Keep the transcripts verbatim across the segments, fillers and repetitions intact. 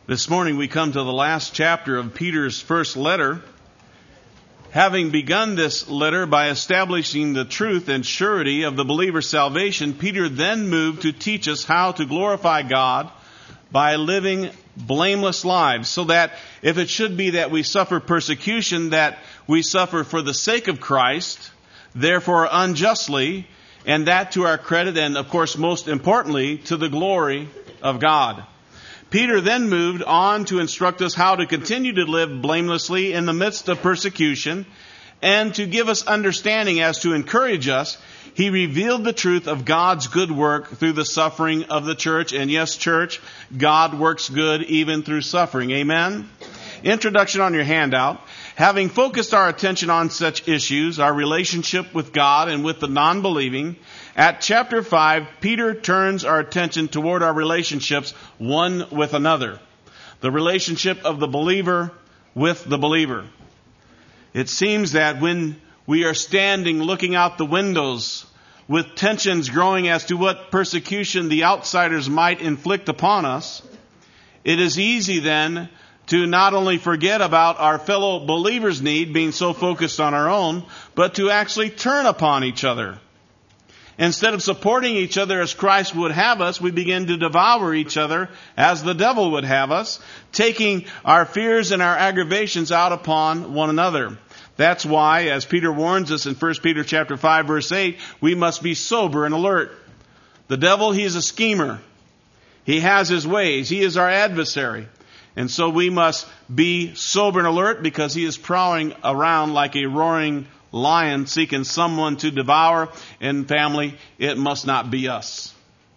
This morning we come to the last chapter of Peter's first letter. Having begun this letter by establishing the truth and surety of the believer's salvation, Peter then moved to teach us how to glorify God by living blameless lives, so that if it should be that we suffer persecution, that we suffer for the sake of Christ, therefore unjustly, and that to our credit and, of course, most importantly, to the glory of God. Peter then moved on to instruct us how to continue to live blamelessly in the midst of persecution, and to give us understanding as to encourage us. He revealed the truth of God's good work through the suffering of the church. And yes, church, God works good even through suffering. Amen? Introduction on your handout. Having focused our attention on such issues, our relationship with God and with the non-believing, at chapter five, Peter turns our attention toward our relationships one with another. The relationship of the believer with the believer. It seems that when we are standing looking out the windows with tensions growing as to what persecution the outsiders might inflict upon us, it is easy then to not only forget about our fellow believers' need, being so focused on our own, but to actually turn upon each other. Instead of supporting each other as Christ would have us, we begin to devour each other as the devil would have us, taking our fears and our aggravations out upon one another. That's why, as Peter warns us in First Peter chapter five, verse eight, we must be sober and alert. The devil, he is a schemer. He has his ways. He is our adversary. And so we must be sober and alert, because he is prowling around like a roaring lion seeking someone to devour. And family, it must not be us.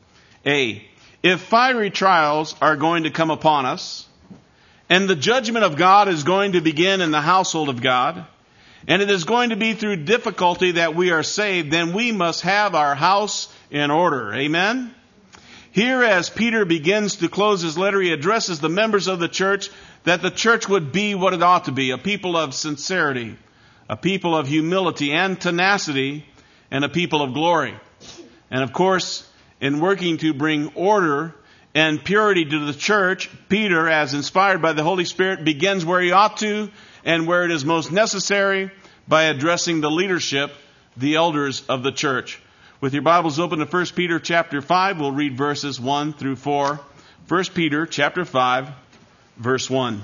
A, if fiery trials are going to come upon us, and the judgment of God is going to begin in the household of God, and it is going to be through difficulty that we are saved, then we must have our house in order. Amen? Here, as Peter begins to close his letter, he addresses the members of the church that the church would be what it ought to be, a people of sincerity, a people of humility and tenacity, and a people of glory. And of course, in working to bring order and purity to the church, Peter, as inspired by the Holy Spirit, begins where he ought to and where it is most necessary, by addressing the leadership, the elders of the church. With your Bibles open to First Peter chapter five, we'll read verses one through four. First Peter chapter five, verse one.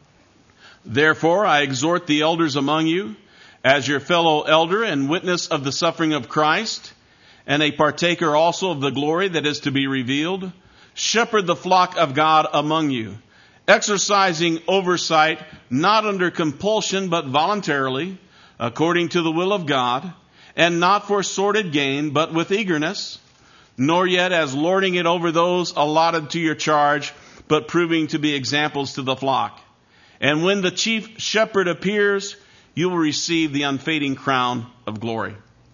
Therefore I exhort the elders among you, as your fellow elder and witness of the suffering of Christ, and a partaker also of the glory that is to be revealed, shepherd the flock of God among you, exercising oversight, not under compulsion but voluntarily, according to the will of God, and not for sordid gain, but with eagerness, nor yet as lording it over those allotted to your charge, but proving to be examples to the flock. And when the chief shepherd appears, you will receive the unfading crown of glory.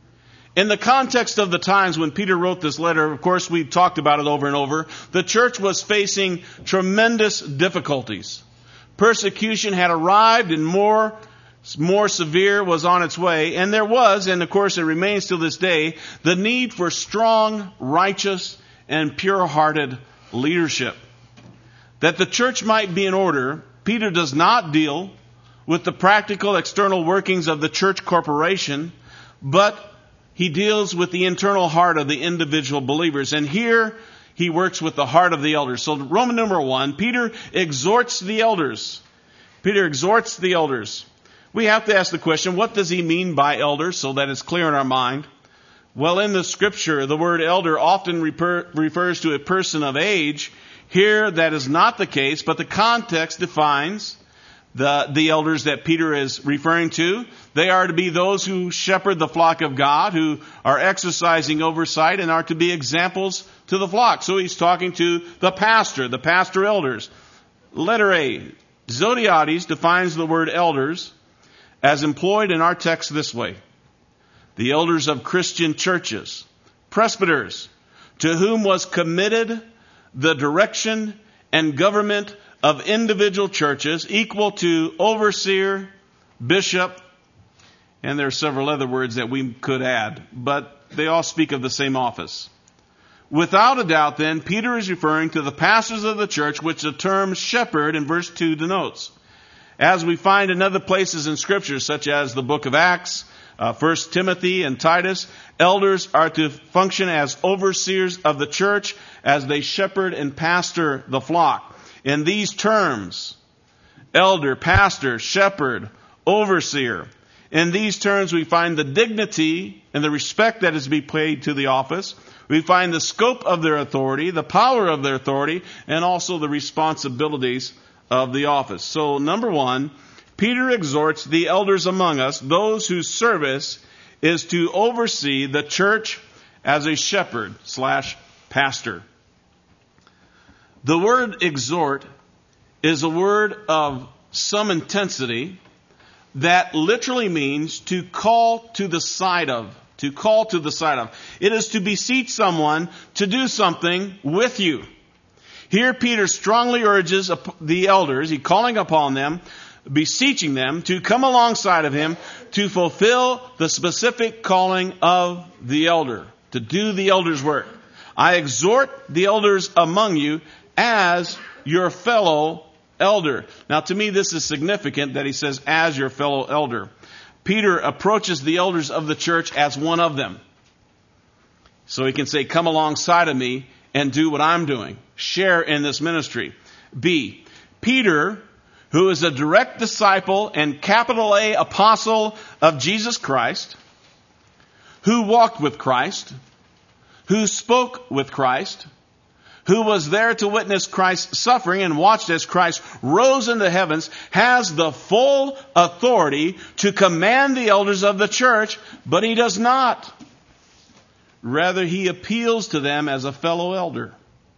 In the context of the times when Peter wrote this letter, of course, we've talked about it over and over, the church was facing tremendous difficulties. Persecution had arrived, and more, more severe was on its way. And there was, and of course it remains to this day, the need for strong, righteous, and pure-hearted leadership. That the church might be in order, Peter does not deal with the practical external workings of the church corporation, but he deals with the internal heart of the individual believers. And here he works with the heart of the elders. So Roman number one, Peter exhorts the elders. Peter exhorts the elders. We have to ask the question, what does he mean by elders, so that it's clear in our mind? Well, in the scripture, the word elder often refer, refers to a person of age. Here that is not the case, but the context defines The, the elders that Peter is referring to. They are to be those who shepherd the flock of God, who are exercising oversight and are to be examples to the flock. So he's talking to the pastor, the pastor elders. Letter A, Zodiates defines the word elders as employed in our text this way. The elders of Christian churches, presbyters, to whom was committed the direction and government of individual churches, equal to overseer, bishop, and there are several other words that we could add, but they all speak of the same office. Without a doubt, then, Peter is referring to the pastors of the church, which the term shepherd in verse two denotes. As we find in other places in Scripture, such as the book of Acts, uh, First Timothy and Titus, elders are to function as overseers of the church as they shepherd and pastor the flock. In these terms, elder, pastor, shepherd, overseer, in these terms we find the dignity and the respect that is to be paid to the office. We find the scope of their authority, the power of their authority, and also the responsibilities of the office. So, number one, Peter exhorts the elders among us, those whose service is to oversee the church as a shepherd slash pastor. The word exhort is a word of some intensity that literally means to call to the side of. To call to the side of. It is to beseech someone to do something with you. Here Peter strongly urges the elders, he calling upon them, beseeching them to come alongside of him to fulfill the specific calling of the elder, to do the elder's work. I exhort the elders among you as your fellow elder. Now to me this is significant that he says as your fellow elder. Peter approaches the elders of the church as one of them. So he can say, come alongside of me and do what I'm doing. Share in this ministry. B, Peter, who is a direct disciple and capital A apostle of Jesus Christ, who walked with Christ, who spoke with Christ, who was there to witness Christ's suffering and watched as Christ rose into heavens, has the full authority to command the elders of the church, but he does not. Rather, he appeals to them as a fellow elder.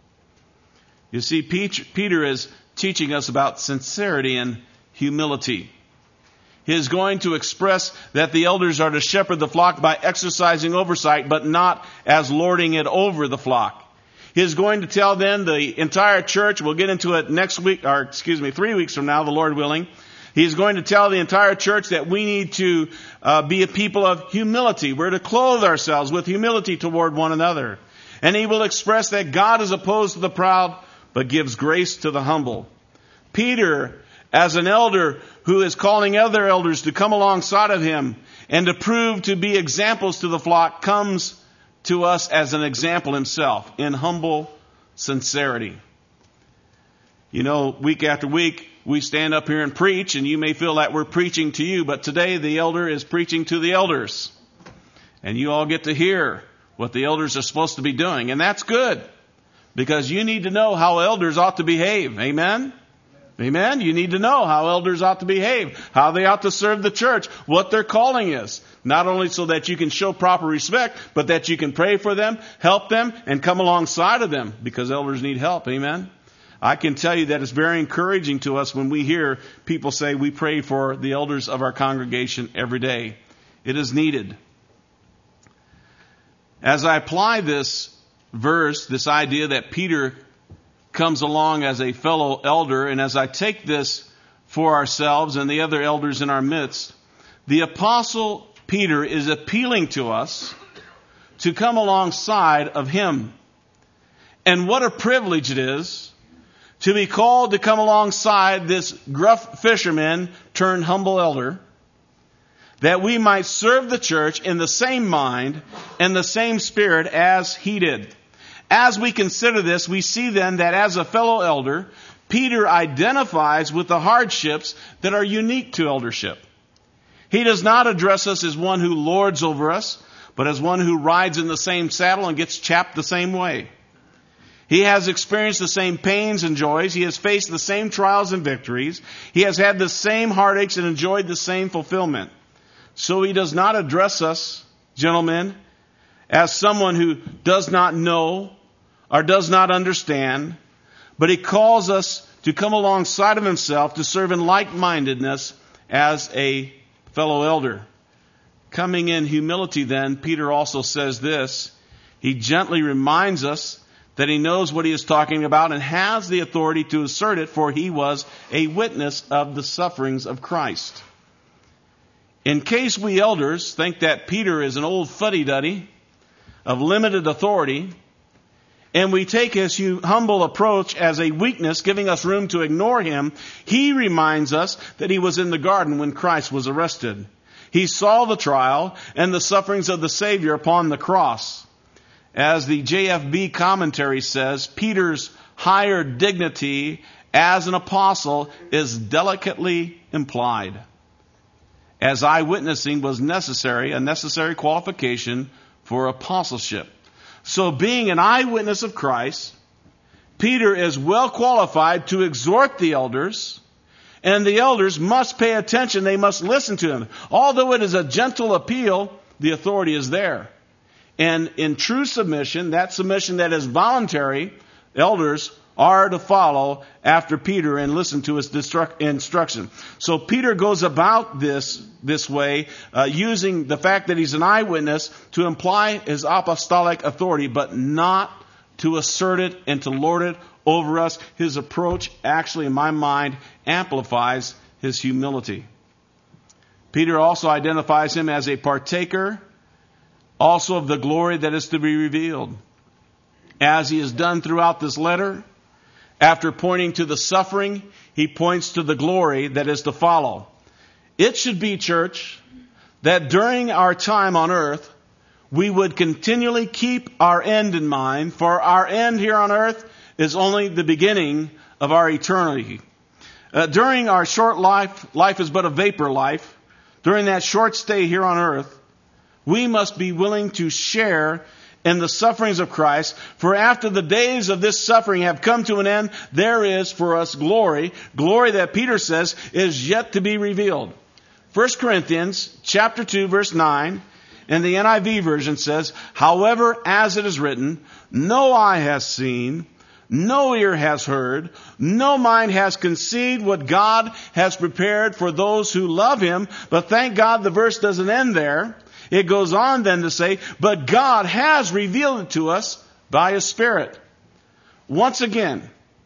You see, Peter is teaching us about sincerity and humility. He is going to express that the elders are to shepherd the flock by exercising oversight, but not as lording it over the flock. He is going to tell then the entire church, we'll get into it next week, or excuse me, three weeks from now, the Lord willing. He's going to tell the entire church that we need to uh, be a people of humility. We're to clothe ourselves with humility toward one another. And he will express that God is opposed to the proud, but gives grace to the humble. Peter, as an elder who is calling other elders to come alongside of him and to prove to be examples to the flock, comes to us as an example himself in humble sincerity. You know, week after week, we stand up here and preach, and you may feel that we're preaching to you, but today the elder is preaching to the elders. And you all get to hear what the elders are supposed to be doing, and that's good, because you need to know how elders ought to behave. Amen? Amen? You need to know how elders ought to behave, how they ought to serve the church, what their calling is. Not only so that you can show proper respect, but that you can pray for them, help them, and come alongside of them, because elders need help. Amen? I can tell you that it's very encouraging to us when we hear people say we pray for the elders of our congregation every day. It is needed. As I apply this verse, this idea that Peter comes along as a fellow elder, and as I take this for ourselves and the other elders in our midst, the Apostle Peter is appealing to us to come alongside of him. And what a privilege it is to be called to come alongside this gruff fisherman turned humble elder, that we might serve the church in the same mind and the same spirit as he did. As we consider this, we see then that as a fellow elder, Peter identifies with the hardships that are unique to eldership. He does not address us as one who lords over us, but as one who rides in the same saddle and gets chapped the same way. He has experienced the same pains and joys. He has faced the same trials and victories. He has had the same heartaches and enjoyed the same fulfillment. So he does not address us, gentlemen, as someone who does not know or does not understand, but he calls us to come alongside of himself to serve in like-mindedness as a fellow elder. Coming in humility then, Peter also says this. He gently reminds us that he knows what he is talking about and has the authority to assert it, for he was a witness of the sufferings of Christ. In case we elders think that Peter is an old fuddy-duddy of limited authority, and we take his humble approach as a weakness, giving us room to ignore him, he reminds us that he was in the garden when Christ was arrested. He saw the trial and the sufferings of the Savior upon the cross. As the J F B commentary says, Peter's higher dignity as an apostle is delicately implied, as eyewitnessing was necessary, a necessary qualification for apostleship. So being an eyewitness of Christ, Peter is well qualified to exhort the elders, and the elders must pay attention. They must listen to him. Although it is a gentle appeal, the authority is there. And in true submission, that submission that is voluntary, elders are to follow after Peter and listen to his instruction. So Peter goes about this this way, uh, using the fact that he's an eyewitness to imply his apostolic authority, but not to assert it and to lord it over us. His approach actually, in my mind, amplifies his humility. Peter also identifies him as a partaker also of the glory that is to be revealed. As he has done throughout this letter, after pointing to the suffering, he points to the glory that is to follow. It should be, church, that during our time on earth, we would continually keep our end in mind, for our end here on earth is only the beginning of our eternity. Uh, during our short life, life is but a vapor life. During that short stay here on earth, we must be willing to share in the sufferings of Christ, for after the days of this suffering have come to an end, there is for us glory, glory that Peter says is yet to be revealed. First Corinthians chapter two verse nine, and the N I V version says, however, as it is written, no eye has seen, no ear has heard, no mind has conceived what God has prepared for those who love him. But thank God the verse doesn't end there. It goes on then to say, but God has revealed it to us by his Spirit. Once again,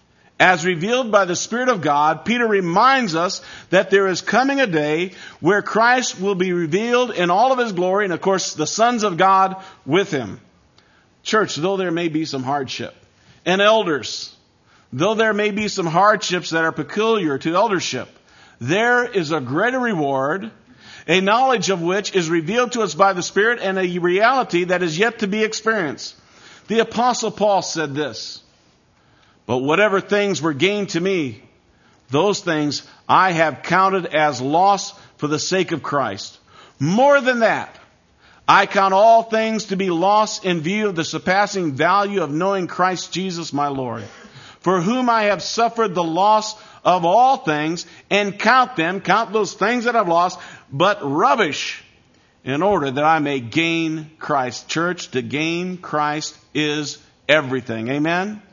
as revealed by the Spirit of God, Peter reminds us that there is coming a day where Christ will be revealed in all of his glory, and of course the sons of God with him. Church, though there may be some hardship, and elders, though there may be some hardships that are peculiar to eldership, there is a greater reward, a knowledge of which is revealed to us by the Spirit, and a reality that is yet to be experienced. The Apostle Paul said this, but whatever things were gained to me, those things I have counted as loss for the sake of Christ. More than that, I count all things to be lost in view of the surpassing value of knowing Christ Jesus my Lord, for whom I have suffered the loss of all things, and count them, count those things that I've lost, but rubbish, in order that I may gain Christ. Church, to gain Christ is everything. Amen?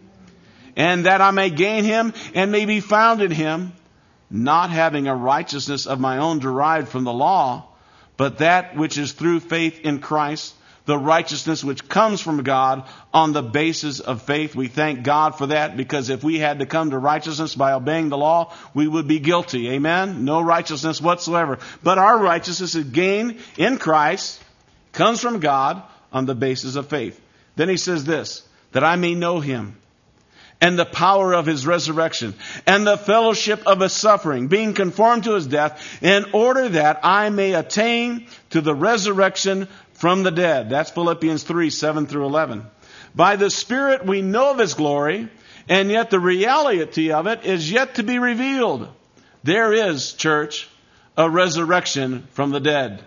And that I may gain him and may be found in him, not having a righteousness of my own derived from the law, but that which is through faith in Christ, the righteousness which comes from God on the basis of faith. We thank God for that, because if we had to come to righteousness by obeying the law, we would be guilty. Amen? No righteousness whatsoever. But our righteousness is gained in Christ, comes from God on the basis of faith. Then he says this, that I may know him and the power of his resurrection and the fellowship of his suffering, being conformed to his death, in order that I may attain to the resurrection from the dead. That's Philippians three, seven through eleven. By the Spirit we know of his glory, and yet the reality of it is yet to be revealed. There is, church, a resurrection from the dead.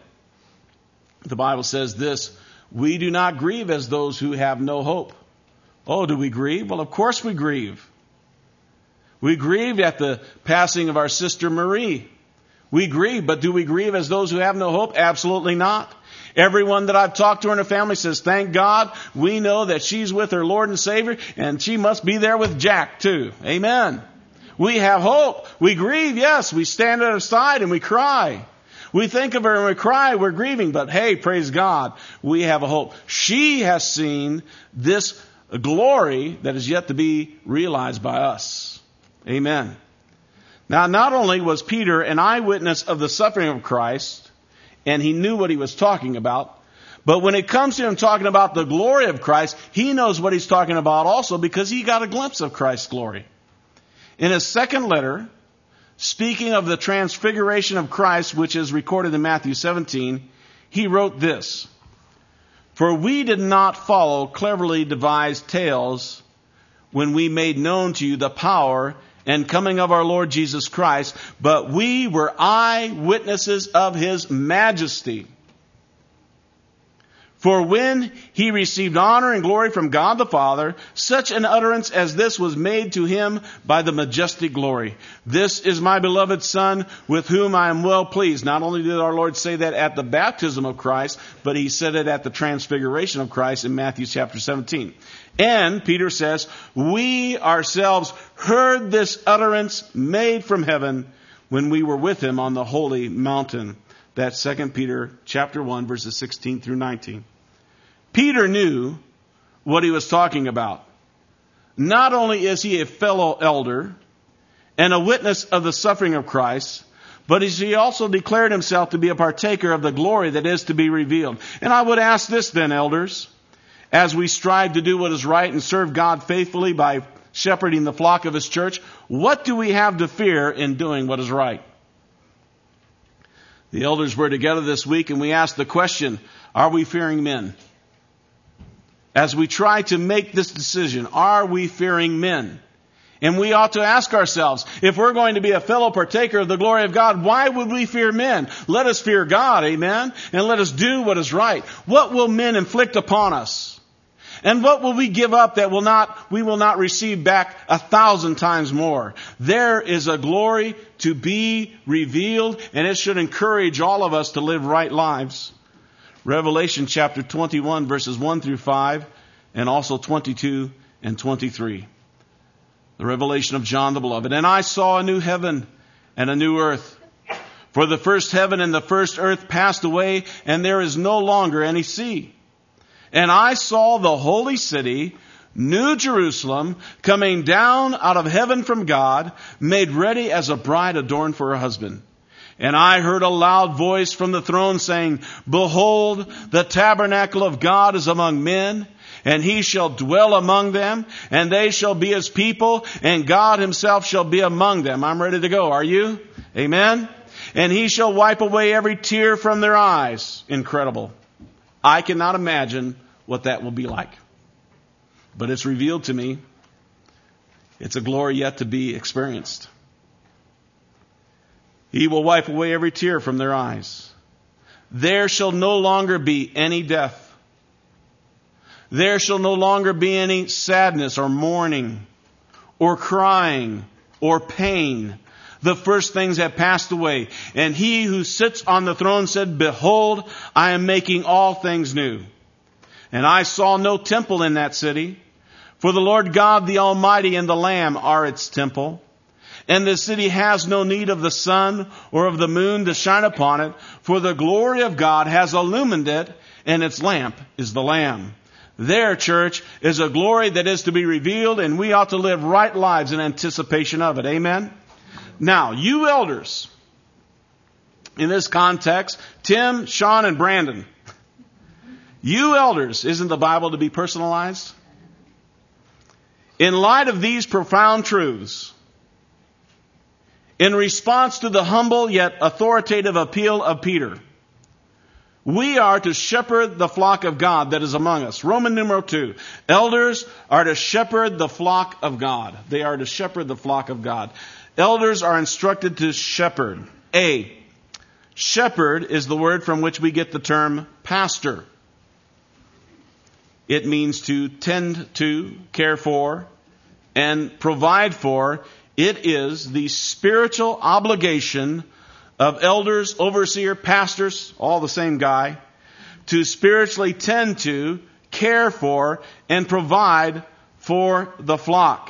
The Bible says this, we do not grieve as those who have no hope. Oh, do we grieve? Well, of course we grieve. We grieved at the passing of our sister Marie. We grieve, but do we grieve as those who have no hope? Absolutely not. Everyone that I've talked to in her family says, thank God, we know that she's with her Lord and Savior, and she must be there with Jack too. Amen. We have hope. We grieve, yes. We stand at her side and we cry. We think of her and we cry, we're grieving, but hey, praise God, we have a hope. She has seen this glory that is yet to be realized by us. Amen. Now, not only was Peter an eyewitness of the suffering of Christ, and he knew what he was talking about, But when it comes to him talking about the glory of Christ, he knows what he's talking about also because he got a glimpse of Christ's glory. In his second letter, speaking of the transfiguration of Christ, which is recorded in Matthew seventeen, he wrote this: "For we did not follow cleverly devised tales when we made known to you the power and coming of our Lord Jesus Christ, but we were eyewitnesses of his majesty. For when he received honor and glory from God the Father, such an utterance as this was made to him by the majestic glory. This is my beloved Son, with whom I am well pleased." Not only did our Lord say that at the baptism of Christ, but he said it at the transfiguration of Christ in Matthew chapter seventeen. And Peter says, "We ourselves heard this utterance made from heaven when we were with him on the holy mountain." That's Second Peter chapter one, verses sixteen through nineteen. Peter knew what he was talking about. Not only is he a fellow elder and a witness of the suffering of Christ, but he also declared himself to be a partaker of the glory that is to be revealed. And I would ask this then, elders, as we strive to do what is right and serve God faithfully by shepherding the flock of his church, what do we have to fear in doing what is right? The elders were together this week and we asked the question, are we fearing men? As we try to make this decision, are we fearing men? And we ought to ask ourselves, if we're going to be a fellow partaker of the glory of God, why would we fear men? Let us fear God, amen? And let us do what is right. What will men inflict upon us? And what will we give up that will not, we will not receive back a thousand times more? There is a glory to be revealed, and it should encourage all of us to live right lives. Revelation chapter twenty-one, verses one through five, and also twenty-two and twenty-three. The revelation of John the Beloved. "And I saw a new heaven and a new earth. For the first heaven and the first earth passed away, and there is no longer any sea. And I saw the holy city, New Jerusalem, coming down out of heaven from God, made ready as a bride adorned for her husband. And I heard a loud voice from the throne saying, Behold, the tabernacle of God is among men, and he shall dwell among them, and they shall be his people, and God himself shall be among them." I'm ready to go. Are you? Amen? "And he shall wipe away every tear from their eyes." Incredible. I cannot imagine what that will be like. But it's revealed to me. It's a glory yet to be experienced. "He will wipe away every tear from their eyes. There shall no longer be any death. There shall no longer be any sadness or mourning or crying or pain. The first things have passed away. And he who sits on the throne said, Behold, I am making all things new. And I saw no temple in that city, for the Lord God the Almighty and the Lamb are its temple. And the city has no need of the sun or of the moon to shine upon it, for the glory of God has illumined it, and its lamp is the Lamb." There, church, is a glory that is to be revealed, and we ought to live right lives in anticipation of it. Amen? Now, you elders, in this context, Tim, Sean, and Brandon, you elders, isn't the Bible to be personalized? In light of these profound truths, in response to the humble yet authoritative appeal of Peter, we are to shepherd the flock of God that is among us. Roman numeral two. Elders are to shepherd the flock of God. They are to shepherd the flock of God. Elders are instructed to shepherd. A. Shepherd is the word from which we get the term pastor. It means to tend to, care for, and provide for. It is the spiritual obligation of elders, overseer, pastors, all the same guy, to spiritually tend to, care for, and provide for the flock.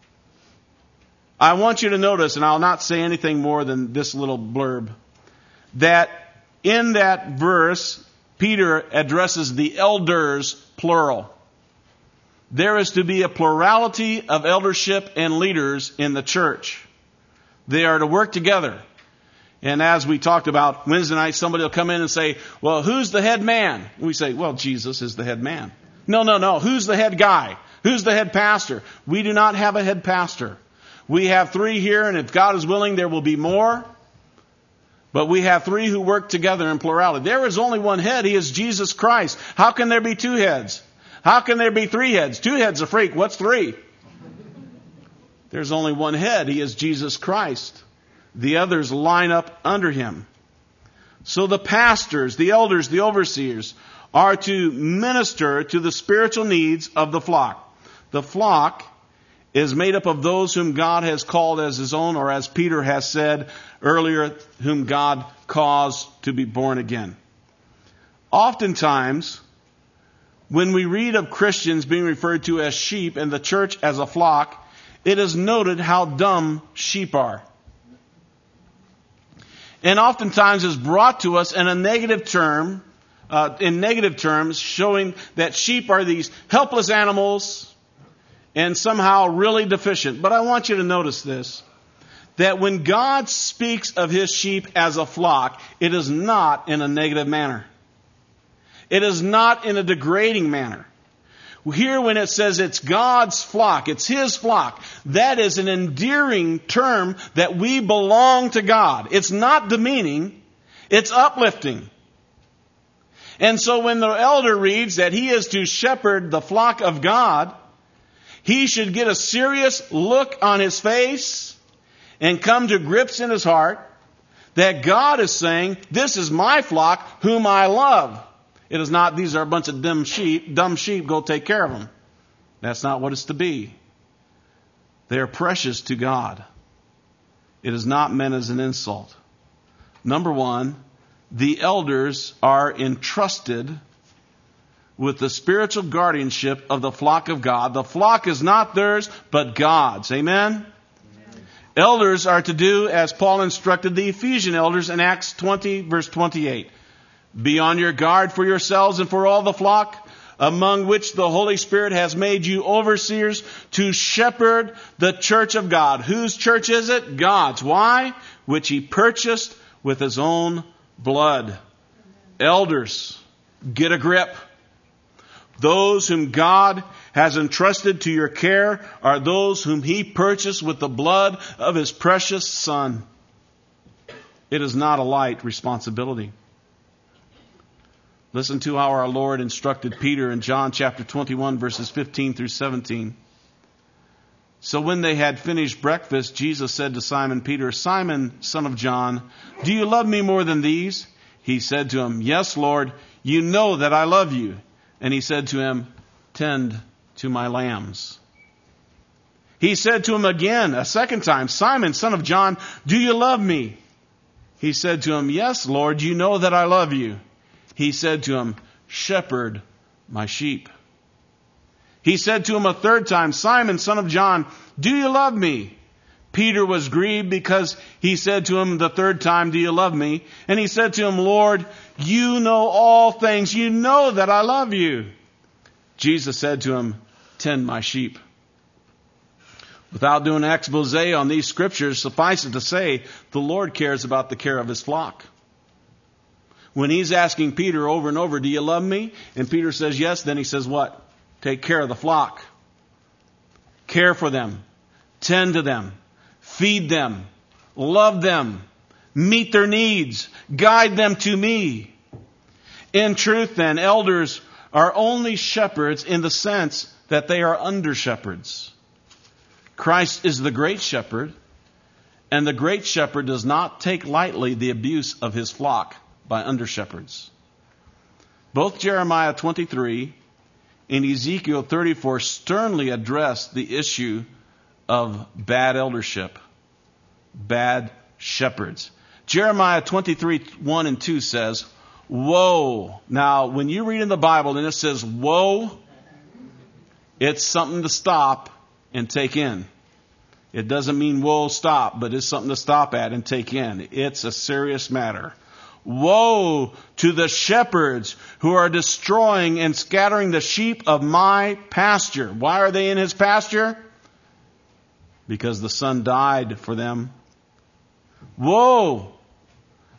I want you to notice, and I'll not say anything more than this little blurb, that in that verse, Peter addresses the elders, plural. There is to be a plurality of eldership and leaders in the church. They are to work together. And as we talked about Wednesday night, somebody will come in and say, well, who's the head man? And we say, well, Jesus is the head man. No, no, no. Who's the head guy? Who's the head pastor? We do not have a head pastor. We have three here, and if God is willing, there will be more. But we have three who work together in plurality. There is only one head. He is Jesus Christ. How can there be two heads? How can there be three heads? Two heads a freak. What's three? There's only one head. He is Jesus Christ. The others line up under him. So the pastors, the elders, the overseers are to minister to the spiritual needs of the flock. The flock is made up of those whom God has called as his own, or as Peter has said earlier, whom God caused to be born again. Oftentimes, when we read of Christians being referred to as sheep and the church as a flock, it is noted how dumb sheep are. And oftentimes is brought to us in a negative term, uh, in negative terms, showing that sheep are these helpless animals and somehow really deficient. But I want you to notice this, that when God speaks of his sheep as a flock, it is not in a negative manner. It is not in a degrading manner. Here when it says it's God's flock, it's his flock, that is an endearing term that we belong to God. It's not demeaning, it's uplifting. And so when the elder reads that he is to shepherd the flock of God, he should get a serious look on his face and come to grips in his heart that God is saying, this is my flock whom I love. It is not, these are a bunch of dumb sheep, dumb sheep, go take care of them. That's not what it's to be. They are precious to God. It is not meant as an insult. Number one, the elders are entrusted with the spiritual guardianship of the flock of God. The flock is not theirs, but God's. Amen? Amen. Elders are to do as Paul instructed the Ephesian elders in Acts twenty, verse twenty-eight. Be on your guard for yourselves and for all the flock, among which the Holy Spirit has made you overseers to shepherd the church of God. Whose church is it? God's. Why? Which he purchased with his own blood. Elders, get a grip. Those whom God has entrusted to your care are those whom he purchased with the blood of his precious Son. It is not a light responsibility. Listen to how our Lord instructed Peter in John chapter twenty-one, verses fifteen through seventeen. So when they had finished breakfast, Jesus said to Simon Peter, Simon, son of John, do you love me more than these? He said to him, yes, Lord, you know that I love you. And he said to him, tend to my lambs. He said to him again, a second time, Simon, son of John, do you love me? He said to him, yes, Lord, you know that I love you. He said to him, shepherd my sheep. He said to him a third time, Simon, son of John, do you love me? Peter was grieved because he said to him the third time, do you love me? And he said to him, Lord, you know all things. You know that I love you. Jesus said to him, tend my sheep. Without doing an expose on these scriptures, suffice it to say, the Lord cares about the care of his flock. When he's asking Peter over and over, do you love me? And Peter says yes, then he says what? Take care of the flock. Care for them. Tend to them. Feed them. Love them. Meet their needs. Guide them to me. In truth then, elders are only shepherds in the sense that they are under shepherds. Christ is the great shepherd, and the great shepherd does not take lightly the abuse of his flock by under shepherds. Both Jeremiah twenty-three and Ezekiel thirty-four sternly address the issue of bad eldership, bad shepherds. Jeremiah twenty-three, one and two says, woe. Now, when you read in the Bible and it says woe, it's something to stop and take in. It doesn't mean woe, stop, but it's something to stop at and take in. It's a serious matter. Woe to the shepherds who are destroying and scattering the sheep of my pasture. Why are they in his pasture? Because the Son died for them. Woe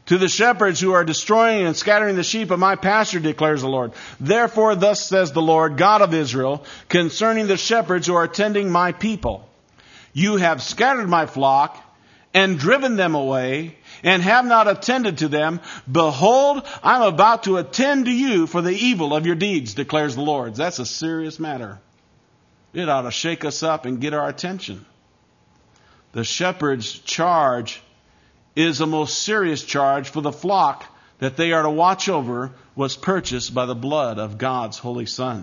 to the shepherds who are destroying and scattering the sheep of my pasture, declares the Lord. Therefore, thus says the Lord, God of Israel, concerning the shepherds who are tending my people. You have scattered my flock and driven them away and have not attended to them. Behold, I'm about to attend to you for the evil of your deeds, declares the Lord. That's a serious matter. It ought to shake us up and get our attention. The shepherd's charge is a most serious charge, for the flock that they are to watch over was purchased by the blood of God's Holy Son.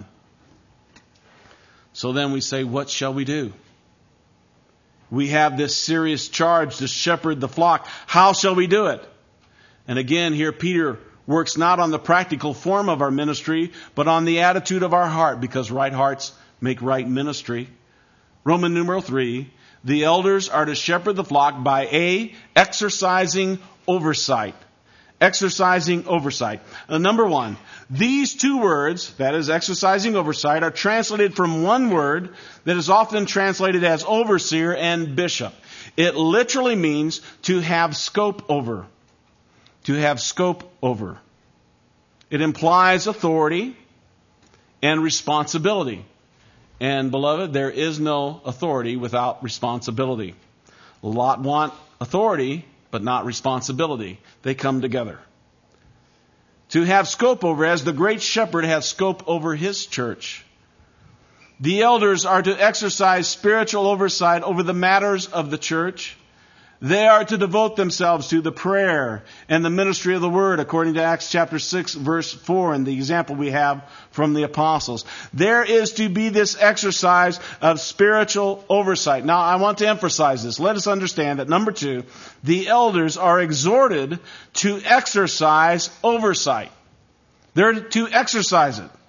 So then we say, what shall we do? We have this serious charge to shepherd the flock. How shall we do it? And again, here Peter works not on the practical form of our ministry, but on the attitude of our heart, because right hearts make right ministry. Roman numeral three, the elders are to shepherd the flock by A, exercising oversight. Exercising oversight. Uh, number one, these two words, that is exercising oversight, are translated from one word that is often translated as overseer and bishop. It literally means to have scope over. To have scope over. It implies authority and responsibility. And beloved, there is no authority without responsibility. A lot want authority, but not responsibility. They come together. To have scope over, as the great shepherd has scope over his church. The elders are to exercise spiritual oversight over the matters of the church. They are to devote themselves to the prayer and the ministry of the word, according to Acts chapter six, verse four, and the example we have from the apostles. There is to be this exercise of spiritual oversight. Now, I want to emphasize this. Let us understand that, number two, the elders are exhorted to exercise oversight. They're to exercise it.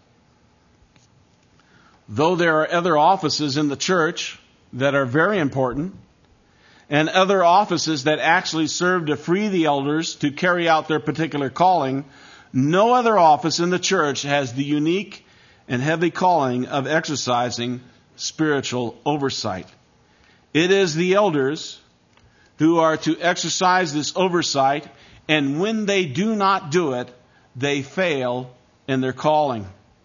Though there are other offices in the church that are very important, and other offices that actually serve to free the elders to carry out their particular calling, no other office in the church has the unique and heavy calling of exercising spiritual oversight. It is the elders who are to exercise this oversight, and when they do not do it, they fail in their calling.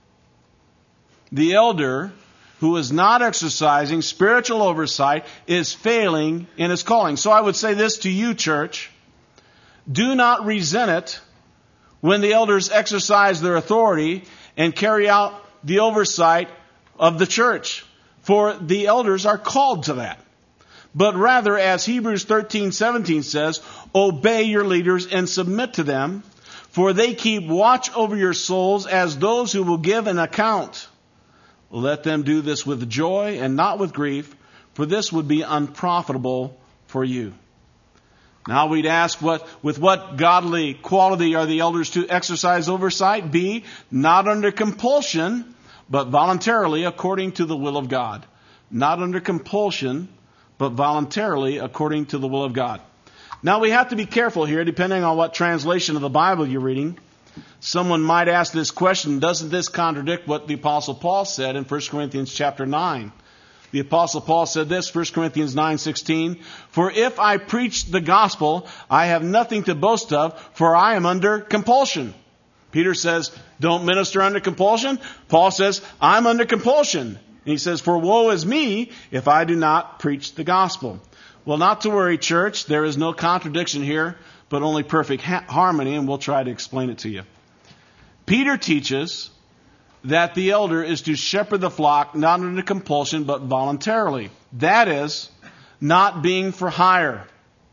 The elder who is not exercising spiritual oversight is failing in his calling. So I would say this to you, church. Do not resent it when the elders exercise their authority and carry out the oversight of the church. For the elders are called to that. But rather, as Hebrews thirteen seventeen says, obey your leaders and submit to them, for they keep watch over your souls as those who will give an account. Let them do this with joy and not with grief, for this would be unprofitable for you. Now we'd ask, what, with what godly quality are the elders to exercise oversight? B, not under compulsion, but voluntarily according to the will of God. Not under compulsion, but voluntarily according to the will of God. Now we have to be careful here, depending on what translation of the Bible you're reading. Someone might ask this question, doesn't this contradict what the Apostle Paul said in First Corinthians chapter nine? The Apostle Paul said this, First Corinthians nine sixteen, for if I preach the gospel, I have nothing to boast of, for I am under compulsion. Peter says, don't minister under compulsion. Paul says, I'm under compulsion. And he says, for woe is me if I do not preach the gospel. Well, not to worry, church. There is no contradiction here, but only perfect ha- harmony, and we'll try to explain it to you. Peter teaches that the elder is to shepherd the flock not under compulsion, but voluntarily. That is, not being for hire,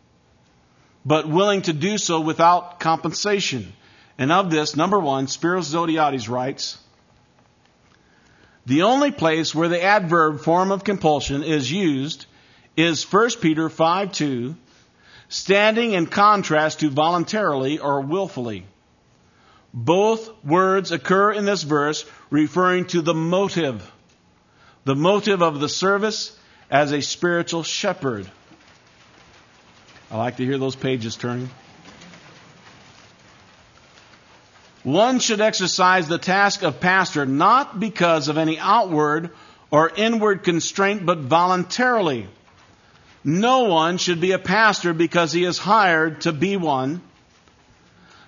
but willing to do so without compensation. And of this, number one, Spiros Zodhiates writes, the only place where the adverb form of compulsion is used is First Peter five two, standing in contrast to voluntarily or willfully. Both words occur in this verse referring to the motive. The motive of the service as a spiritual shepherd. I like to hear those pages turning. One should exercise the task of pastor not because of any outward or inward constraint, but voluntarily. No one should be a pastor because he is hired to be one.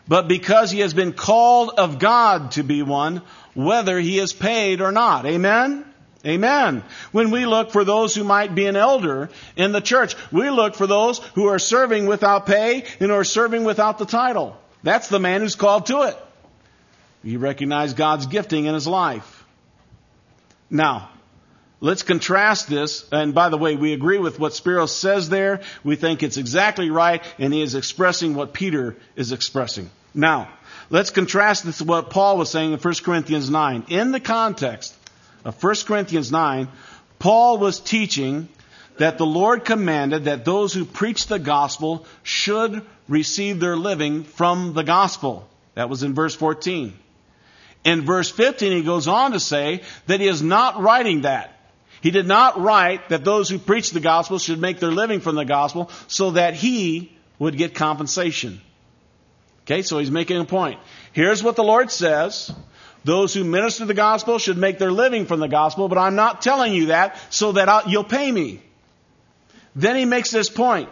but because he has been called of God to be one, whether he is paid or not. Amen? Amen. When we look for those who might be an elder in the church, we look for those who are serving without pay and who are serving without the title. That's the man who's called to it. You recognize God's gifting in his life. Now, let's contrast this. And by the way, we agree with what Spiros says there. We think it's exactly right, and he is expressing what Peter is expressing. Now, let's contrast this to what Paul was saying in First Corinthians nine. In the context of First Corinthians nine, Paul was teaching that the Lord commanded that those who preach the gospel should receive their living from the gospel. That was in verse fourteen. In verse fifteen, he goes on to say that he is not writing that. He did not write that those who preach the gospel should make their living from the gospel so that he would get compensation. Okay, so he's making a point. Here's what the Lord says. Those who minister the gospel should make their living from the gospel, but I'm not telling you that so that I'll, you'll pay me. Then he makes this point.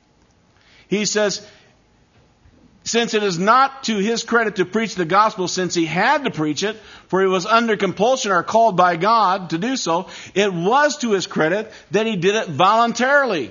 He says, since it is not to his credit to preach the gospel, since he had to preach it, for he was under compulsion or called by God to do so, it was to his credit that he did it voluntarily.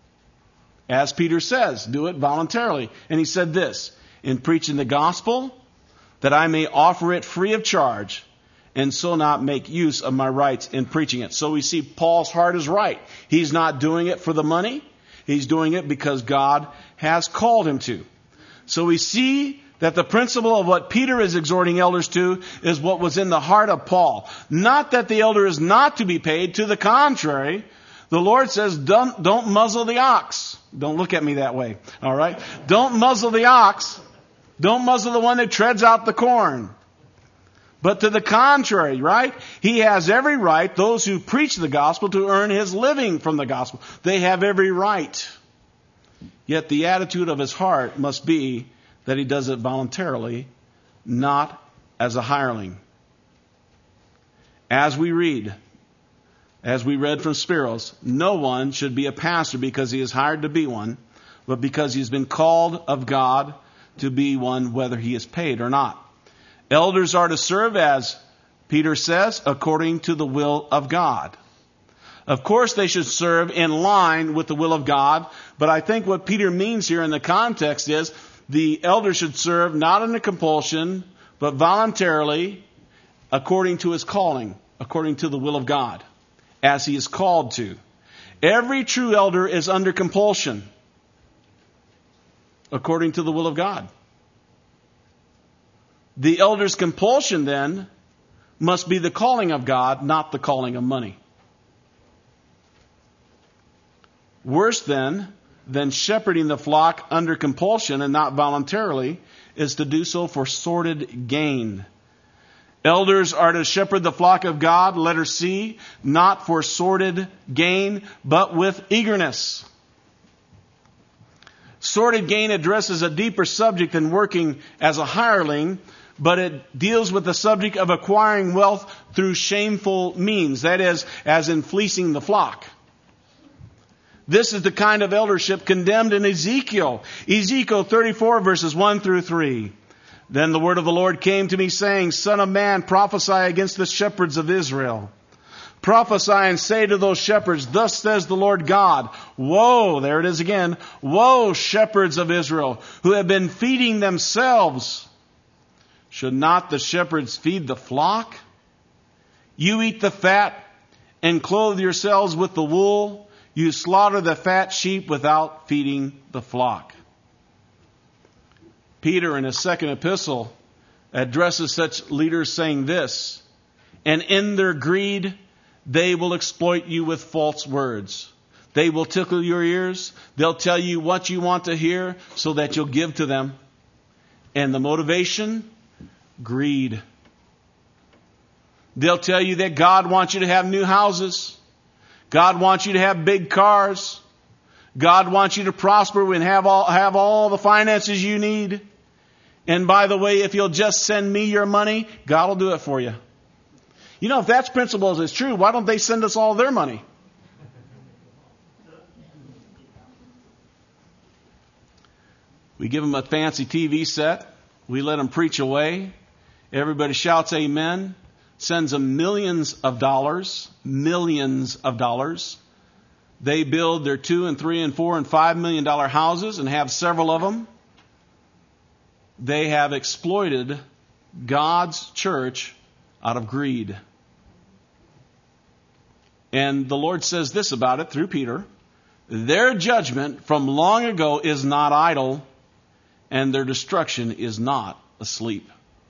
As Peter says, do it voluntarily. And he said this, in preaching the gospel, that I may offer it free of charge, and so not make use of my rights in preaching it. So we see Paul's heart is right. He's not doing it for the money. He's doing it because God has called him to. So we see that the principle of what Peter is exhorting elders to is what was in the heart of Paul. Not that the elder is not to be paid. To the contrary, the Lord says, don't, don't muzzle the ox. Don't look at me that way. All right? Don't muzzle the ox. Don't muzzle the one that treads out the corn. But to the contrary, right? He has every right, those who preach the gospel, to earn his living from the gospel. They have every right. Yet the attitude of his heart must be that he does it voluntarily, not as a hireling. As we read, as we read from Spiros, no one should be a pastor because he is hired to be one, but because he's been called of God to be one, whether he is paid or not. Elders are to serve, as Peter says, according to the will of God. Of course, they should serve in line with the will of God, but I think what Peter means here in the context is the elder should serve not under compulsion, but voluntarily, according to his calling, according to the will of God, as he is called to. Every true elder is under compulsion, according to the will of God. The elder's compulsion, then, must be the calling of God, not the calling of money. Worse, then, than shepherding the flock under compulsion and not voluntarily is to do so for sordid gain. Elders are to shepherd the flock of God, letter C, not for sordid gain, but with eagerness. Sordid gain addresses a deeper subject than working as a hireling, but it deals with the subject of acquiring wealth through shameful means, that is, as in fleecing the flock. This is the kind of eldership condemned in Ezekiel. Ezekiel thirty-four, verses one through three. Then the word of the Lord came to me, saying, Son of man, prophesy against the shepherds of Israel. Prophesy and say to those shepherds, Thus says the Lord God, Woe, there it is again, Woe, shepherds of Israel, who have been feeding themselves. Should not the shepherds feed the flock? You eat the fat and clothe yourselves with the wool. You slaughter the fat sheep without feeding the flock. Peter, in his second epistle, addresses such leaders saying this, And in their greed, they will exploit you with false words. They will tickle your ears. They'll tell you what you want to hear so that you'll give to them. And the motivation? Greed. They'll tell you that God wants you to have new houses. God wants you to have big cars. God wants you to prosper and have all, have all the finances you need. And by the way, if you'll just send me your money, God will do it for you. You know, if that's principles is true, why don't they send us all their money? We give them a fancy T V set. We let them preach away. Everybody shouts amen. Sends them millions of dollars. Millions of dollars. They build their two and three and four and five million dollar houses and have several of them. They have exploited God's church out of greed. And the Lord says this about it through Peter. Their judgment from long ago is not idle, and their destruction is not asleep.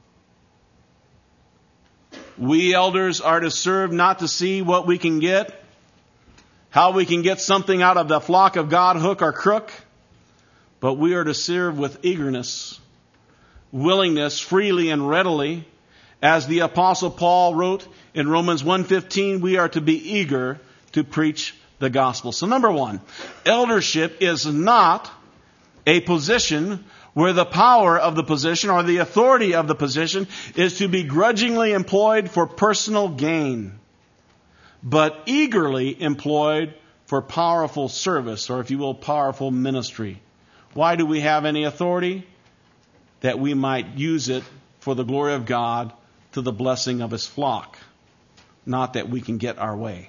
We elders are to serve not to see what we can get, how we can get something out of the flock of God, hook or crook, but we are to serve with eagerness, willingness, freely and readily. As the Apostle Paul wrote in Romans one fifteen, we are to be eager to preach the gospel. So number one, eldership is not a position where the power of the position or the authority of the position is to be grudgingly employed for personal gain, but eagerly employed for powerful service, or if you will, powerful ministry. Why do we have any authority? That we might use it for the glory of God to the blessing of His flock, not that we can get our way.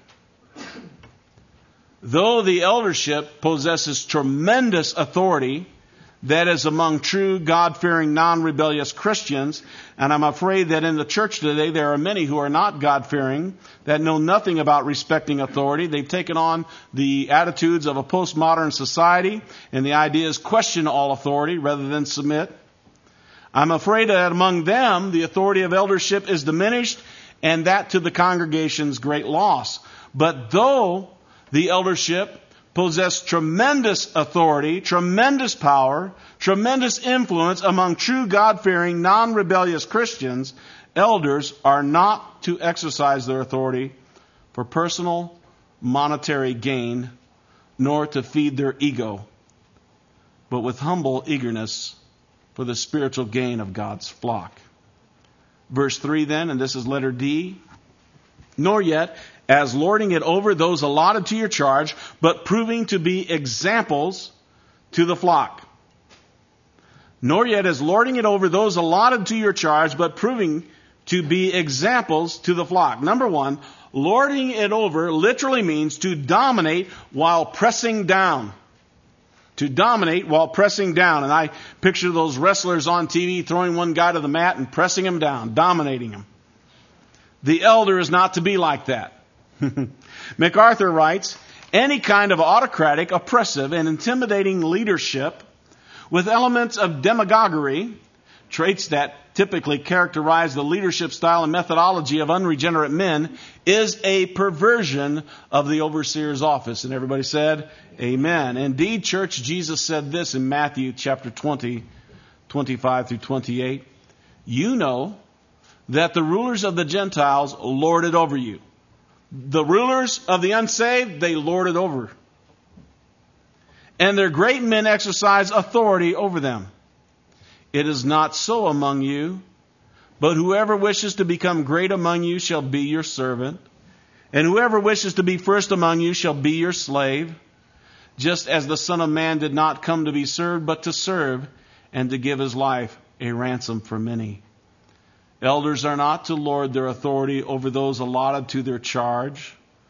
Though the eldership possesses tremendous authority, that is among true God-fearing, non-rebellious Christians. And I'm afraid that in the church today there are many who are not God-fearing, that know nothing about respecting authority. They've taken on the attitudes of a postmodern society, and the idea is question all authority rather than submit. I'm afraid that among them the authority of eldership is diminished, and that to the congregation's great loss. But though the eldership possess tremendous authority, tremendous power, tremendous influence among true God-fearing, non-rebellious Christians, elders are not to exercise their authority for personal monetary gain, nor to feed their ego, but with humble eagerness for the spiritual gain of God's flock. Verse three then, and this is letter D, nor yet as lording it over those allotted to your charge, but proving to be examples to the flock. Nor yet as lording it over those allotted to your charge, but proving to be examples to the flock. Number one, lording it over literally means to dominate while pressing down. To dominate while pressing down. And I picture those wrestlers on T V throwing one guy to the mat and pressing him down, dominating him. The elder is not to be like that. MacArthur writes, any kind of autocratic, oppressive, and intimidating leadership with elements of demagoguery, traits that typically characterize the leadership style and methodology of unregenerate men, is a perversion of the overseer's office. And everybody said, amen. Indeed, church, Jesus said this in Matthew chapter twenty, twenty-five through twenty-eight. You know that the rulers of the Gentiles lord it over you. The rulers of the unsaved, they lord it over. And their great men exercise authority over them. It is not so among you, but whoever wishes to become great among you shall be your servant. And whoever wishes to be first among you shall be your slave. Just as the Son of Man did not come to be served, but to serve, and to give His life a ransom for many. Elders are not to lord their authority over those allotted to their charge.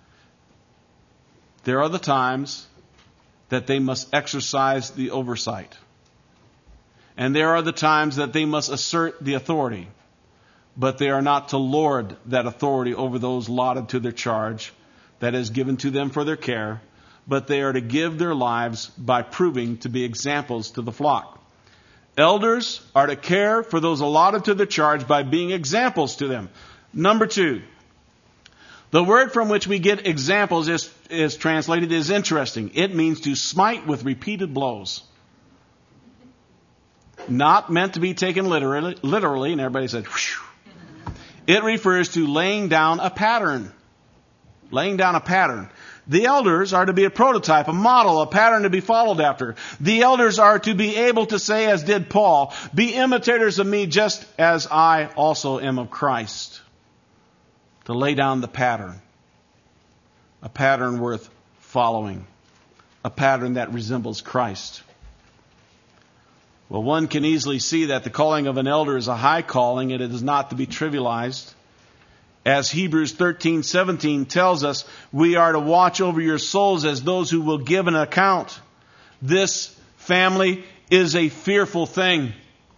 There are the times that they must exercise the oversight. And there are the times that they must assert the authority. But they are not to lord that authority over those allotted to their charge that is given to them for their care. But they are to give their lives by proving to be examples to the flock. Elders are to care for those allotted to their charge by being examples to them. Number two, the word from which we get examples is, is translated is interesting. It means to smite with repeated blows. Not meant to be taken literally, literally and everybody said, whew. It refers to laying down a pattern. Laying down a pattern. The elders are to be a prototype, a model, a pattern to be followed after. The elders are to be able to say, as did Paul, be imitators of me just as I also am of Christ. To lay down the pattern. A pattern worth following. A pattern that resembles Christ. Well, one can easily see that the calling of an elder is a high calling, and it is not to be trivialized. As Hebrews thirteen seventeen tells us, we are to watch over your souls as those who will give an account. This, family, is a fearful thing.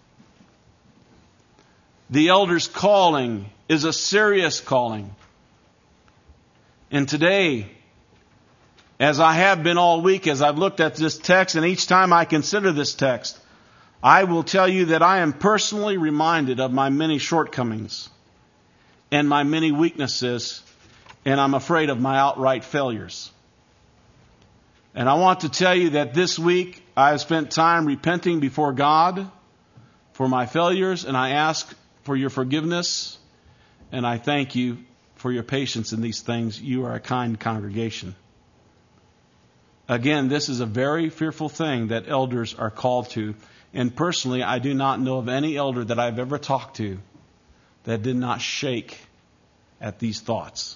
The elder's calling is a serious calling. And today, as I have been all week, as I've looked at this text, and each time I consider this text, I will tell you that I am personally reminded of my many shortcomings and my many weaknesses, and I'm afraid of my outright failures. And I want to tell you that this week I have spent time repenting before God for my failures, and I ask for your forgiveness, and I thank you for your patience in these things. You are a kind congregation. Again, this is a very fearful thing that elders are called to. And personally, I do not know of any elder that I've ever talked to that did not shake at these thoughts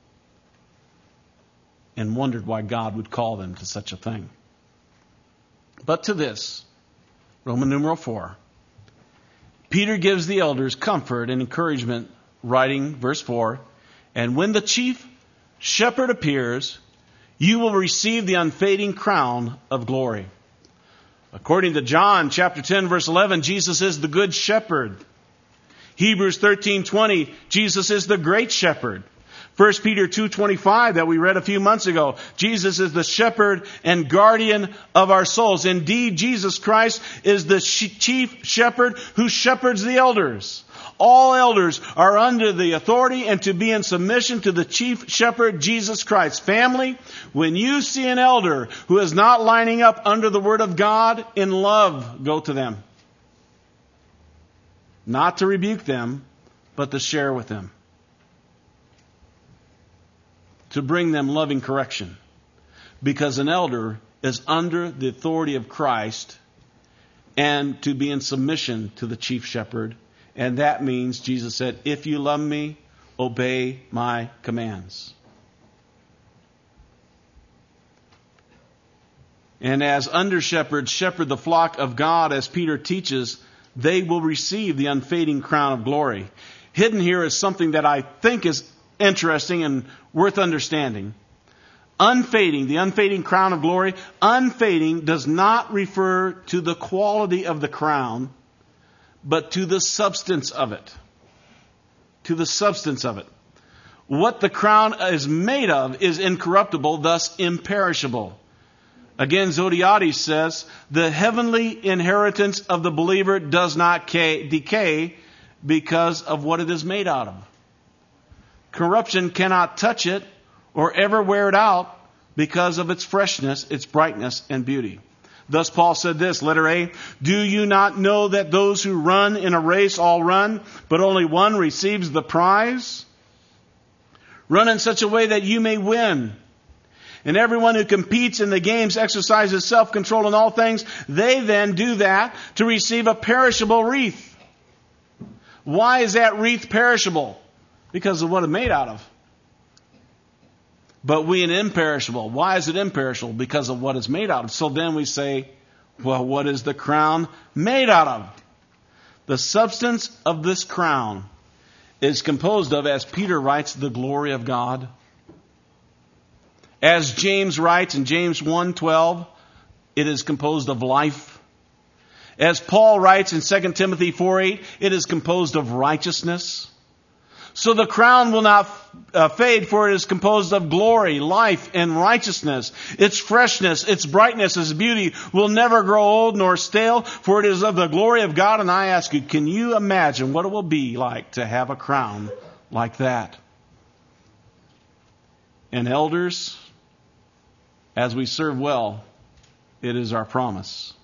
and wondered why God would call them to such a thing. But to this, Roman numeral four, Peter gives the elders comfort and encouragement, writing, verse four, and when the chief shepherd appears, you will receive the unfading crown of glory. According to John chapter ten, verse eleven, Jesus is the good shepherd. Hebrews thirteen twenty, Jesus is the great shepherd. First Peter two twenty-five that we read a few months ago, Jesus is the shepherd and guardian of our souls. Indeed, Jesus Christ is the chief shepherd who shepherds the elders. All elders are under the authority and to be in submission to the chief shepherd, Jesus Christ. Family, when you see an elder who is not lining up under the Word of God, in love, go to them. Not to rebuke them, but to share with them. To bring them loving correction. Because an elder is under the authority of Christ and to be in submission to the chief shepherd. And that means, Jesus said, if you love me, obey my commands. And as under shepherds shepherd the flock of God, as Peter teaches, they will receive the unfading crown of glory. Hidden here is something that I think is interesting and worth understanding. Unfading, the unfading crown of glory, unfading does not refer to the quality of the crown, but to the substance of it. To the substance of it. What the crown is made of is incorruptible, thus imperishable. Again, Zodiates says, the heavenly inheritance of the believer does not decay because of what it is made out of. Corruption cannot touch it or ever wear it out because of its freshness, its brightness, and beauty. Thus Paul said this, letter A, do you not know that those who run in a race all run, but only one receives the prize? Run in such a way that you may win. And everyone who competes in the games exercises self-control in all things. They then do that to receive a perishable wreath. Why is that wreath perishable? Because of what it's made out of. But we an imperishable. Why is it imperishable? Because of what it's made out of. So then we say, well, what is the crown made out of? The substance of this crown is composed of, as Peter writes, the glory of God. As James writes in James one twelve, it is composed of life. As Paul writes in Second Timothy four eight, it is composed of righteousness. So the crown will not uh, fade, for it is composed of glory, life, and righteousness. Its freshness, its brightness, its beauty will never grow old nor stale, for it is of the glory of God. And I ask you, can you imagine what it will be like to have a crown like that? And elders, as we serve well, it is our promise.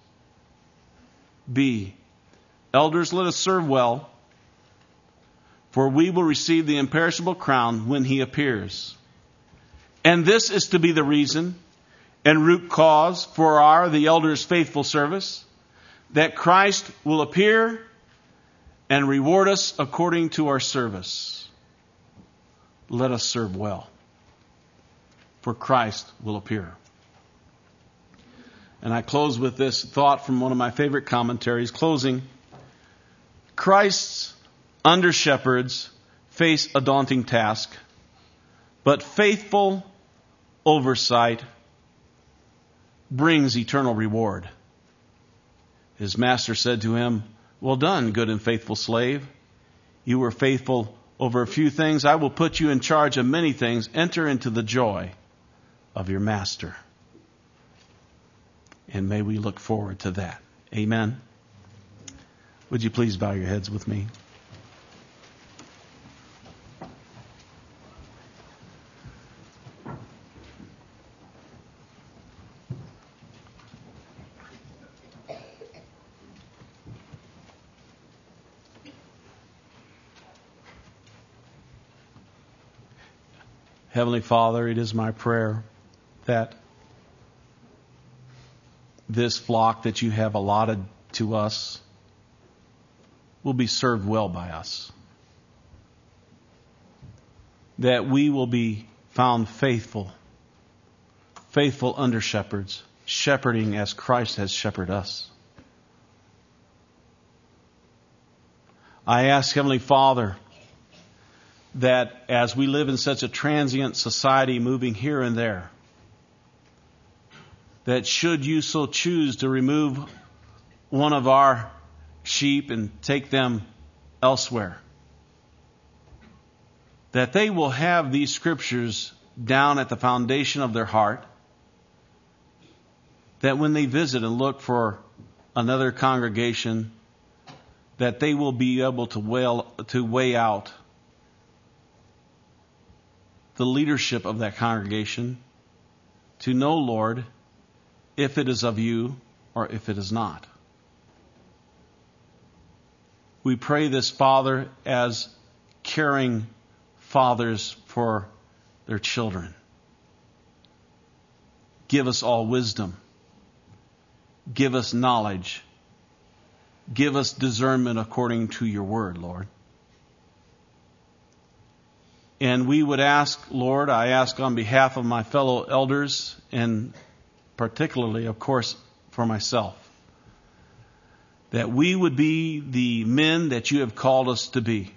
B, elders, let us serve well, for we will receive the imperishable crown when He appears. And this is to be the reason and root cause for our, the elders' faithful service, that Christ will appear and reward us according to our service. Let us serve well, for Christ will appear. And I close with this thought from one of my favorite commentaries. Closing, Christ's under-shepherds face a daunting task, but faithful oversight brings eternal reward. His master said to him, "Well done, good and faithful slave. You were faithful over a few things. I will put you in charge of many things. Enter into the joy of your master." And may we look forward to that. Amen. Would you please bow your heads with me? Heavenly Father, it is my prayer that this flock that you have allotted to us will be served well by us. That we will be found faithful, faithful under shepherds, shepherding as Christ has shepherded us. I ask, Heavenly Father, that as we live in such a transient society moving here and there, that should you so choose to remove one of our sheep and take them elsewhere, that they will have these scriptures down at the foundation of their heart, that when they visit and look for another congregation, that they will be able to weigh, to weigh out the leadership of that congregation, to know, Lord, if it is of you or if it is not. We pray this, Father, as caring fathers for their children. Give us all wisdom. Give us knowledge. Give us discernment according to your word, Lord. And we would ask, Lord, I ask on behalf of my fellow elders, and particularly, of course, for myself, that we would be the men that you have called us to be.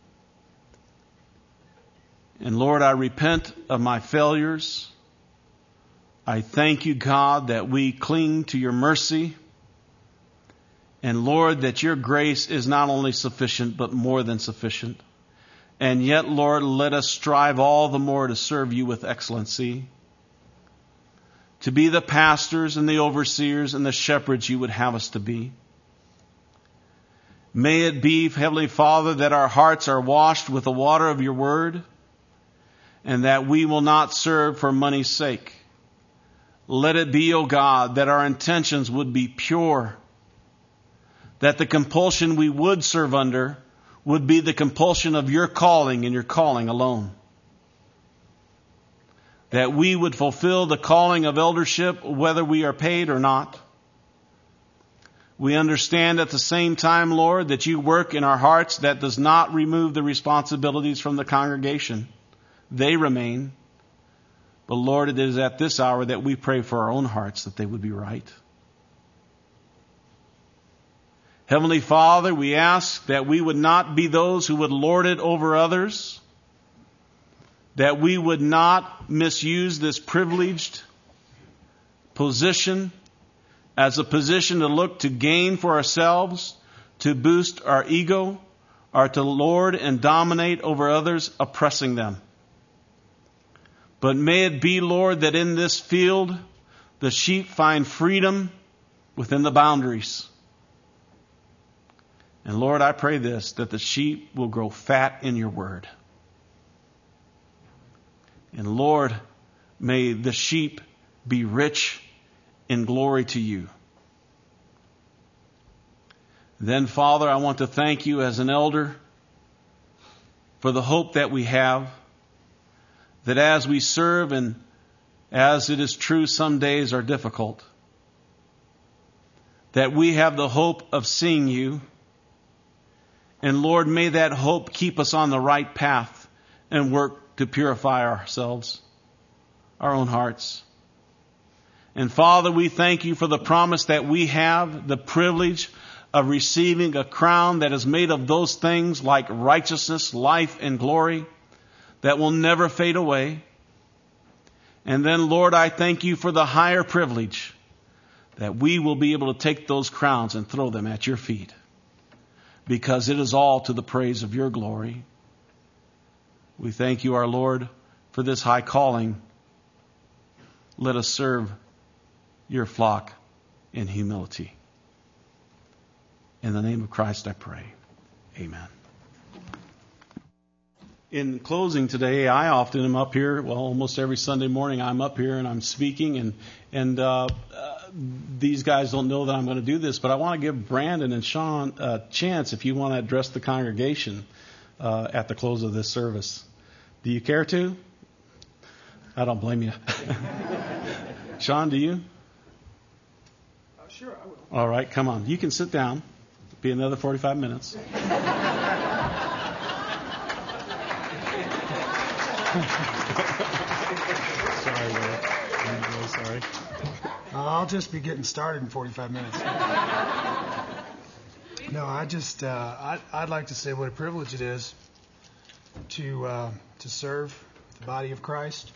And Lord, I repent of my failures. I thank you, God, that we cling to your mercy. And Lord, that your grace is not only sufficient, but more than sufficient. And yet, Lord, let us strive all the more to serve you with excellency, to be the pastors and the overseers and the shepherds you would have us to be. May it be, Heavenly Father, that our hearts are washed with the water of your word, and that we will not serve for money's sake. Let it be, O God, that our intentions would be pure, that the compulsion we would serve under would be the compulsion of your calling and your calling alone. That we would fulfill the calling of eldership whether we are paid or not. We understand at the same time, Lord, that you work in our hearts that does not remove the responsibilities from the congregation. They remain. But Lord, it is at this hour that we pray for our own hearts that they would be right. Heavenly Father, we ask that we would not be those who would lord it over others, that we would not misuse this privileged position as a position to look to gain for ourselves, to boost our ego, or to lord and dominate over others, oppressing them. But may it be, Lord, that in this field the sheep find freedom within the boundaries. And Lord, I pray this, that the sheep will grow fat in your word. And Lord, may the sheep be rich in glory to you. Then, Father, I want to thank you as an elder for the hope that we have, that as we serve, and as it is true some days are difficult, that we have the hope of seeing you. And Lord, may that hope keep us on the right path and work to purify ourselves, our own hearts. And Father, we thank you for the promise that we have the privilege of receiving a crown that is made of those things like righteousness, life, and glory that will never fade away. And then, Lord, I thank you for the higher privilege that we will be able to take those crowns and throw them at your feet, because it is all to the praise of your glory. We thank you, our Lord, for this high calling. Let us serve your flock in humility. In the name of Christ I pray. Amen. In closing today, I often am up here, well, almost every Sunday morning I'm up here and I'm speaking, and and uh, uh, these guys don't know that I'm going to do this, but I want to give Brandon and Sean a chance if you want to address the congregation uh, at the close of this service. Do you care to? I don't blame you. Sean, do you? Uh, sure, I will. All right, come on. You can sit down. It'll be another forty-five minutes. Sorry, Will. I'm really sorry. Uh, I'll just be getting started in forty-five minutes. No, I just, uh, I'd, I'd like to say what a privilege it is to uh, to serve the body of Christ.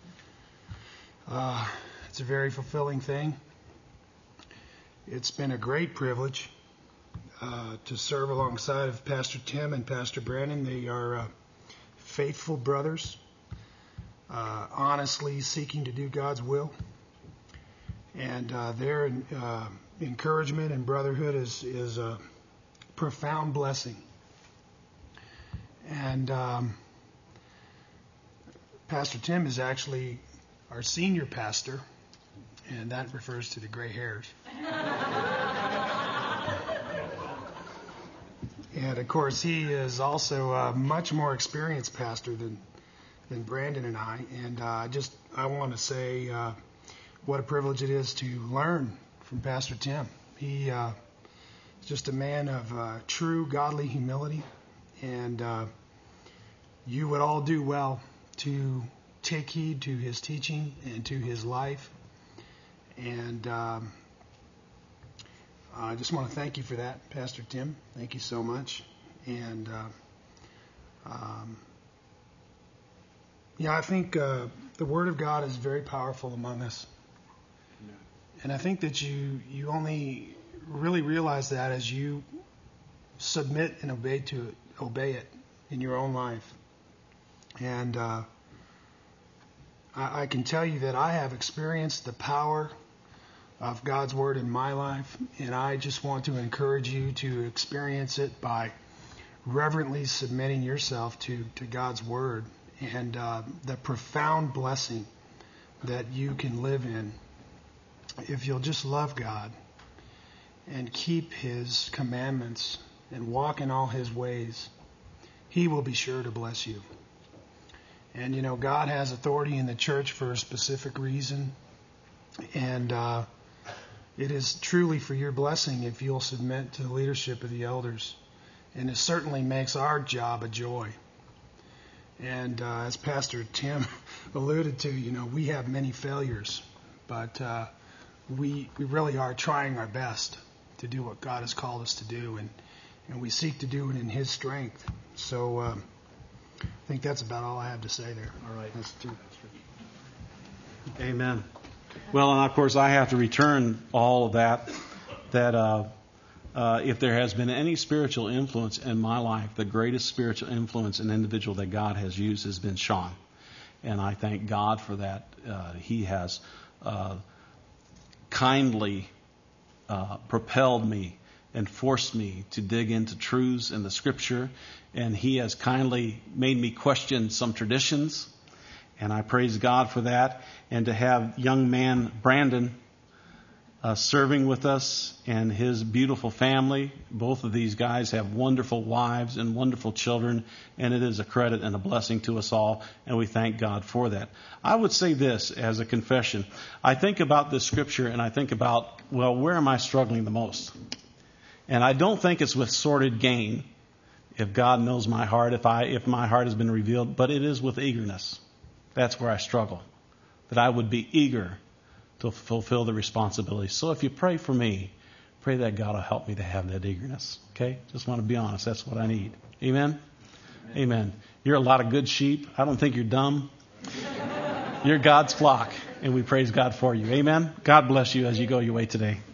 Uh, it's a very fulfilling thing. It's been a great privilege uh, to serve alongside of Pastor Tim and Pastor Brandon. They are uh, faithful brothers, uh, honestly seeking to do God's will. And uh, their uh, encouragement and brotherhood is, is a profound blessing. And um, Pastor Tim is actually our senior pastor, and that refers to the gray hairs. And of course, he is also a much more experienced pastor than than Brandon and I. And uh, just I want to say uh, what a privilege it is to learn from Pastor Tim. He uh, is just a man of uh, true godly humility, and uh, you would all do well to take heed to his teaching and to his life. And um, I just want to thank you for that, Pastor Tim. Thank you so much. And uh, um, yeah, I think uh, the Word of God is very powerful among us. And I think that you you only really realize that as you submit and obey to it, obey it in your own life. And uh, I, I can tell you that I have experienced the power of God's Word in my life, and I just want to encourage you to experience it by reverently submitting yourself to, to God's Word, and uh, the profound blessing that you can live in if you'll just love God and keep His commandments and walk in all His ways. He will be sure to bless you. And you know, God has authority in the church for a specific reason, and uh, it is truly for your blessing if you'll submit to the leadership of the elders. And it certainly makes our job a joy. And uh, as Pastor Tim alluded to, you know, we have many failures, but uh, we we really are trying our best to do what God has called us to do, and, and we seek to do it in His strength. So um, I think that's about all I have to say there. All right. That's true. Amen. Well, and of course, I have to return all of that, that uh, uh, if there has been any spiritual influence in my life, the greatest spiritual influence in an individual that God has used has been Sean. And I thank God for that. Uh, he has uh, kindly uh, propelled me and forced me to dig into truths in the Scripture. And he has kindly made me question some traditions. And I praise God for that. And to have young man Brandon uh, serving with us and his beautiful family. Both of these guys have wonderful wives and wonderful children. And it is a credit and a blessing to us all. And we thank God for that. I would say this as a confession. I think about this scripture and I think about, well, where am I struggling the most? And I don't think it's with sordid gain. If God knows my heart, if I if my heart has been revealed, but it is with eagerness. That's where I struggle. That I would be eager to fulfill the responsibility. So if you pray for me, pray that God will help me to have that eagerness. Okay? Just want to be honest. That's what I need. Amen? Amen. Amen. You're a lot of good sheep. I don't think you're dumb. You're God's flock, and we praise God for you. Amen? God bless you as you go your way today.